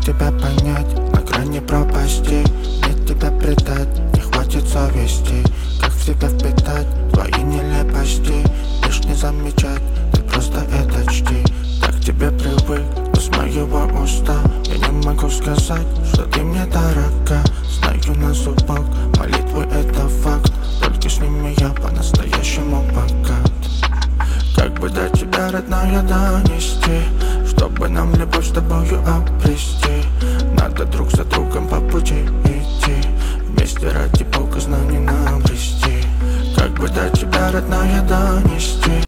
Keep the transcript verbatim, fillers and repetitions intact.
тебя понять, на грани пропасти. Мне тебя предать, не хватит совести. Как в себя впитать твои нелепости? Лишь не замечать, ты просто это чти. Так к тебе привык, но с моего уста я не могу сказать, что ты мне дорога. Знаю на зубах, молитвы это факт. Только с ними я по-настоящему богат. Как бы до тебя, родная, донести, чтобы нам любовь с тобою обрести. Надо друг за другом по пути идти, вместе ради Бога знаний нам обрести. Как бы до тебя, родная, донести.